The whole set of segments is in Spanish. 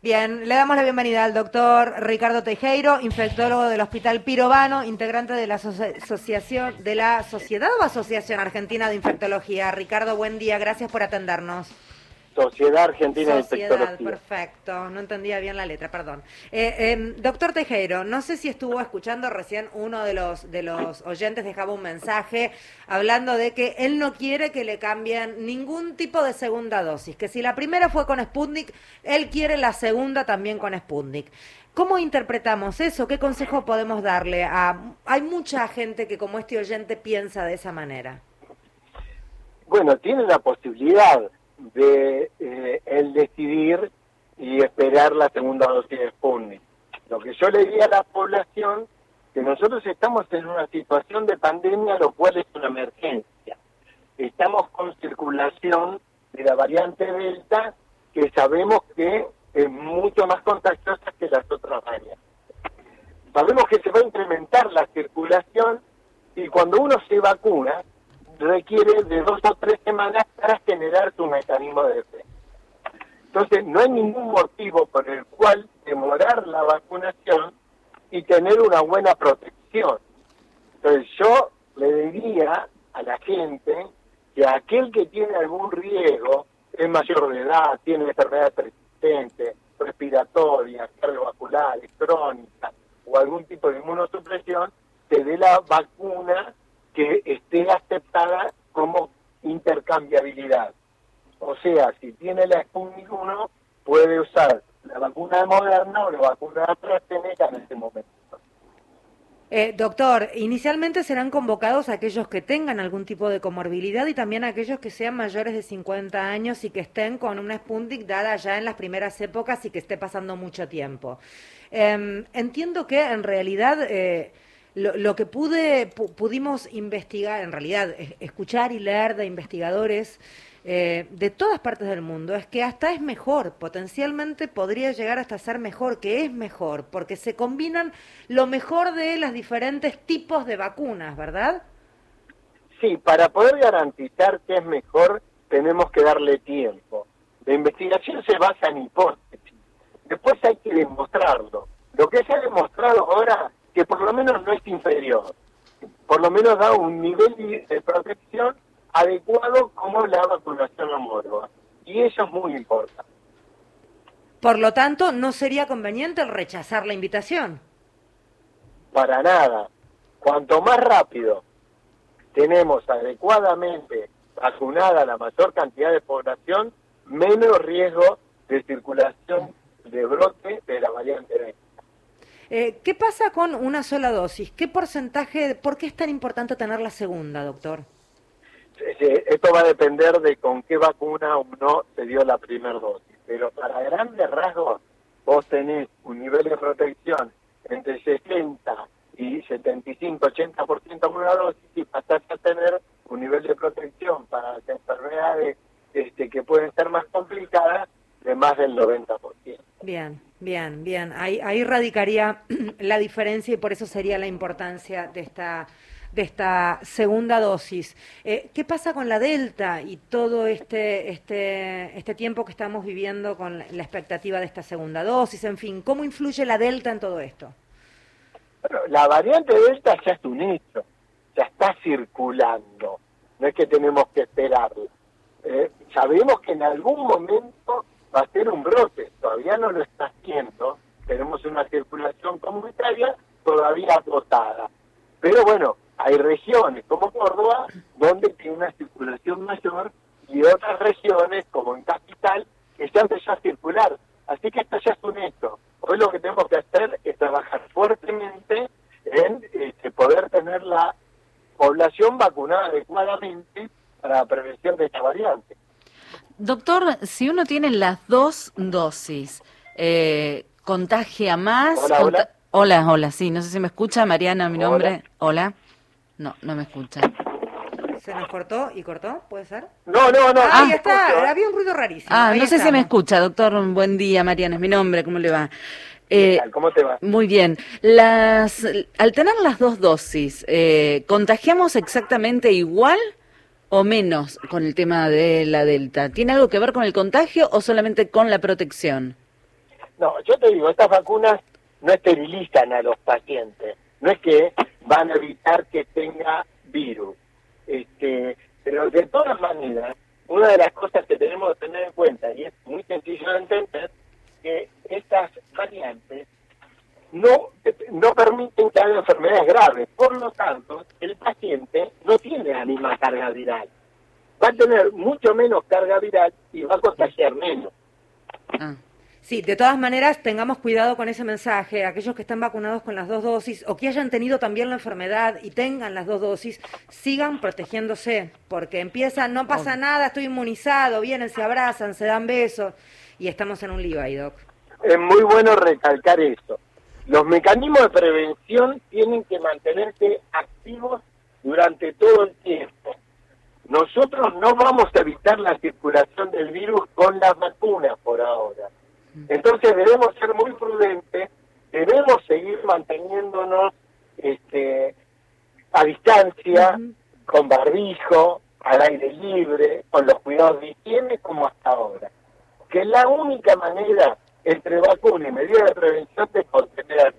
Bien, le damos la bienvenida al doctor Ricardo Teijeiro, infectólogo del Hospital Pirovano, integrante de la asociación, de la Sociedad o Asociación Argentina de Infectología. Ricardo, buen día, gracias por atendernos. Sociedad Argentina de Sociedad, Infectología. perfecto, no entendía bien la letra, perdón. Doctor Teijeiro, no sé si estuvo escuchando recién uno de los oyentes dejaba un mensaje hablando de que él no quiere que le cambien ningún tipo de segunda dosis, que si la primera fue con Sputnik, él quiere la segunda también con Sputnik. ¿Cómo interpretamos eso? ¿Qué consejo podemos darle a...? Hay mucha gente que como este oyente piensa de esa manera. Bueno, tiene la posibilidad de el decidir y esperar la segunda dosis de Sputnik. Lo que yo le diría a la población, que nosotros estamos en una situación de pandemia, lo cual es una emergencia. Estamos con circulación de la variante Delta, que sabemos que es mucho más contagiosa que las otras variantes. Sabemos que se va a incrementar la circulación y cuando uno se vacuna, requiere de 2 o 3 semanas para generar su mecanismo de defensa. Entonces, no hay ningún motivo por el cual demorar la vacunación y tener una buena protección. Entonces, yo le diría a la gente que aquel que tiene algún riesgo, es mayor de edad, tiene enfermedades persistentes, respiratorias, cardiovasculares, crónicas o algún tipo de inmunosupresión, se dé la vacuna que esté aceptada como intercambiabilidad. O sea, si tiene la Sputnik 1, puede usar la vacuna de Moderna o la vacuna de AstraZeneca en este momento. Doctor, inicialmente serán convocados aquellos que tengan algún tipo de comorbilidad y también aquellos que sean mayores de 50 años y que estén con una Sputnik dada ya en las primeras épocas y que esté pasando mucho tiempo. Entiendo que en realidad... Lo que pudimos investigar, en realidad, escuchar y leer de investigadores de todas partes del mundo, es que hasta es mejor, potencialmente podría llegar hasta ser mejor, que es mejor, porque se combinan lo mejor de los diferentes tipos de vacunas, ¿verdad? Sí, para poder garantizar que es mejor, tenemos que darle tiempo. La investigación se basa en hipótesis, después hay que demostrarlo. Lo que se ha demostrado ahora que por lo menos no es inferior, por lo menos da un nivel de protección adecuado como la vacunación homóloga. Y eso es muy importante. Por lo tanto, ¿no sería conveniente rechazar la invitación? Para nada. Cuanto más rápido tenemos adecuadamente vacunada la mayor cantidad de población, menos riesgo de circulación de brote de la variante Delta. ¿Qué pasa con una sola dosis? ¿Qué porcentaje, por qué es tan importante tener la segunda, doctor? Esto va a depender de con qué vacuna uno se dio la primera dosis, pero para grandes rasgos vos tenés un nivel de protección entre 60 y 75-80% con una dosis y pasás a tener un nivel de protección para las enfermedades que pueden ser más complicadas de más del 90%. Bien. Ahí radicaría la diferencia y por eso sería la importancia de esta segunda dosis. ¿Qué pasa con la Delta y todo este tiempo que estamos viviendo con la expectativa de esta segunda dosis? En fin, ¿cómo influye la Delta en todo esto? Bueno, la variante Delta ya es un hecho, ya está circulando, no es que tenemos que esperarla. Sabemos que en algún momento va a ser un brote, todavía no lo está haciendo, tenemos una circulación comunitaria todavía agotada. Pero bueno, hay regiones como Córdoba donde tiene una circulación mayor y otras regiones como en Capital que ya empezó a circular. Así que esto ya es un hecho. Hoy lo que tenemos que hacer es trabajar fuertemente en poder tener la población vacunada adecuadamente para la prevención de esta variante. Doctor, si uno tiene las 2 dosis, ¿contagia más? Hola, sí, no sé si me escucha, Mariana, mi nombre. Hola. No me escucha. ¿Se nos cortó y cortó? ¿Puede ser? No. Ahí está, había un ruido rarísimo. No sé si me escucha, doctor. Buen día, Mariana, es mi nombre, ¿cómo le va? ¿Qué tal? ¿Cómo te va? Muy bien. Al tener las 2 dosis, ¿contagiamos exactamente igual o menos con el tema de la Delta? ¿Tiene algo que ver con el contagio o solamente con la protección? No, yo te digo, estas vacunas no esterilizan a los pacientes, no es que van a evitar que tenga virus. Pero de todas maneras, una de las cosas que tenemos que tener en cuenta, y es muy sencillo de entender, que estas variantes no permiten que haya enfermedades graves. Por lo tanto, el paciente no tiene la misma carga viral. Va a tener mucho menos carga viral y va a contagiar menos. Sí, de todas maneras, tengamos cuidado con ese mensaje. Aquellos que están vacunados con las 2 dosis o que hayan tenido también la enfermedad y tengan las 2 dosis, sigan protegiéndose, porque empiezan, no pasa nada, estoy inmunizado, vienen, se abrazan, se dan besos y estamos en un lío ahí, Doc. Es muy bueno recalcar eso. Los mecanismos de prevención tienen que mantenerse activos durante todo el tiempo. Nosotros no vamos a evitar la circulación del virus con las vacunas por ahora. Entonces debemos ser muy prudentes, debemos seguir manteniéndonos a distancia, con barbijo, al aire libre, con los cuidados de higiene como hasta ahora. Que es la única manera entre vacuna y medidas de prevención de contener.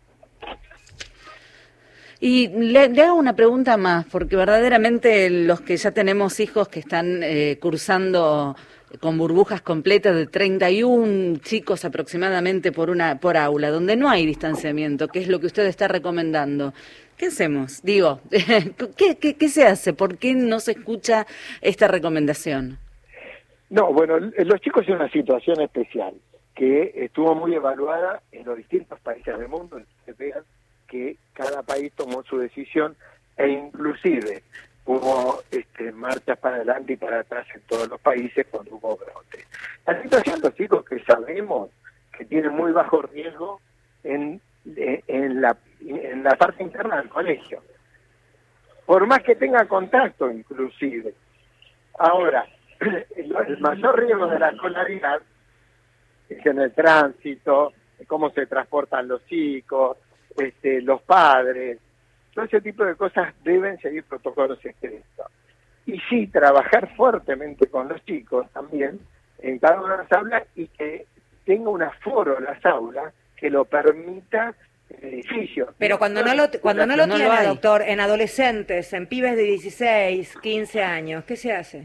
Y le hago una pregunta más, porque verdaderamente los que ya tenemos hijos que están cursando con burbujas completas de 31 chicos aproximadamente por aula, donde no hay distanciamiento, que es lo que usted está recomendando. ¿Qué hacemos? Digo, ¿qué se hace? ¿Por qué no se escucha esta recomendación? No, bueno, los chicos es una situación especial que estuvo muy evaluada en los distintos países del mundo. Se vean que cada país tomó su decisión e inclusive hubo marchas para adelante y para atrás en todos los países cuando hubo brotes. La situación de los chicos que sabemos que tienen muy bajo riesgo en la parte interna del colegio, por más que tenga contacto inclusive. Ahora, el mayor riesgo de la escolaridad es en el tránsito, cómo se transportan los chicos, los padres, todo ese tipo de cosas deben seguir protocolos estrictos. Y sí, trabajar fuertemente con los chicos también en cada una de las aulas y que tenga un aforo las aulas que lo permita el edificio. Pero cuando no lo tiene, doctor, en adolescentes, en pibes de 16, 15 años, ¿qué se hace?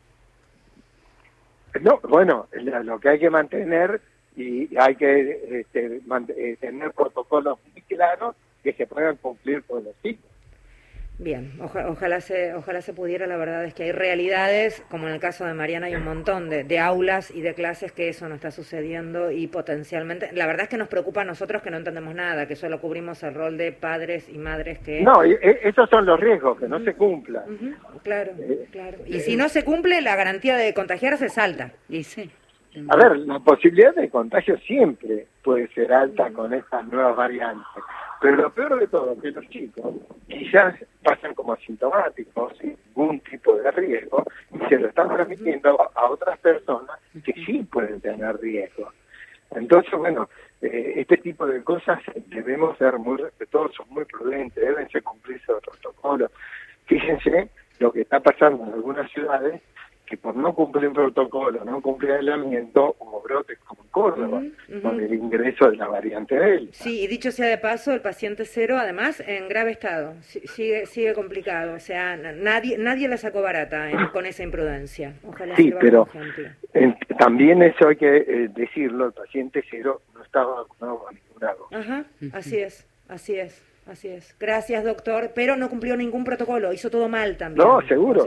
No, bueno, lo que hay que mantener y hay que tener protocolos muy claros que se puedan cumplir con los chicos. Bien, ojalá se pudiera. La verdad es que hay realidades, como en el caso de Mariana, hay un montón de aulas y de clases que eso no está sucediendo y potencialmente, la verdad es que nos preocupa a nosotros que no entendemos nada, que solo cubrimos el rol de padres y madres que... No, esos son los riesgos, que no se cumplan. Claro, claro. Y si no se cumple, la garantía de contagiarse es alta. Y sí. A ver, la posibilidad de contagio siempre puede ser alta con estas nuevas variantes, pero lo peor de todo es que los chicos quizás pasan como asintomáticos sin ningún tipo de riesgo y se lo están transmitiendo a otras personas que sí pueden tener riesgo. Entonces, bueno, este tipo de cosas debemos ser muy respetuosos, muy prudentes, deben cumplirse los protocolos. Fíjense lo que está pasando en algunas ciudades, que por no cumplir protocolo, no cumplir aislamiento, hubo brotes como en Córdoba, con el ingreso de la variante Delta. Sí, y dicho sea de paso, el paciente cero, además, en grave estado, sigue complicado, o sea, nadie la sacó barata con esa imprudencia. Ojalá sí, pero también eso hay que decirlo, el paciente cero no estaba vacunado con ningún lado. Ajá, así es. Gracias, doctor, pero no cumplió ningún protocolo, hizo todo mal también. No, seguro.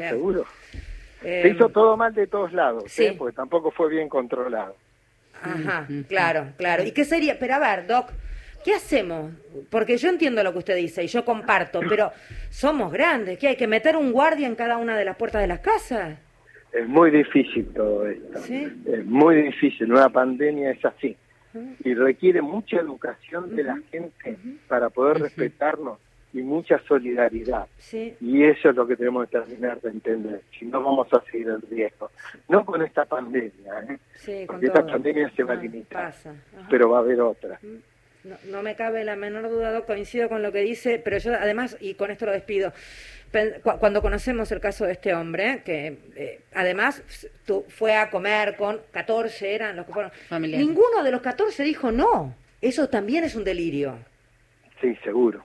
Se hizo todo mal de todos lados, sí. Porque tampoco fue bien controlado. Ajá, claro. ¿Y qué sería? Pero a ver, Doc, ¿qué hacemos? Porque yo entiendo lo que usted dice y yo comparto, pero somos grandes, ¿qué hay que meter un guardia en cada una de las puertas de las casas? Es muy difícil todo esto. ¿Sí? Es muy difícil, una pandemia es así. Y requiere mucha educación de la gente para poder respetarnos y mucha solidaridad. Sí. Y eso es lo que tenemos que terminar de entender. Si no, vamos a seguir el riesgo. No con esta pandemia, sí, porque esta pandemia se va a limitar, pasa. pero va a haber otra. No me cabe la menor duda, Doc, coincido con lo que dice, pero yo además, y con esto lo despido, cuando conocemos el caso de este hombre, que además fue a comer con 14, eran los que fueron, familiares. Ninguno de los 14 dijo no, eso también es un delirio. Sí, seguro.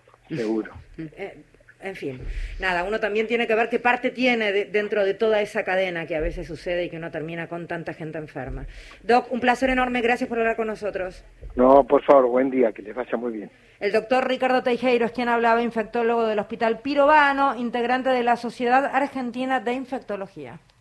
En fin, nada, uno también tiene que ver qué parte tiene dentro de toda esa cadena que a veces sucede y que uno termina con tanta gente enferma. Doc, un placer enorme, gracias por hablar con nosotros. No, por favor, buen día, que les vaya muy bien. El doctor Ricardo Teijeiro es quien hablaba, infectólogo del Hospital Pirovano, integrante de la Sociedad Argentina de Infectología.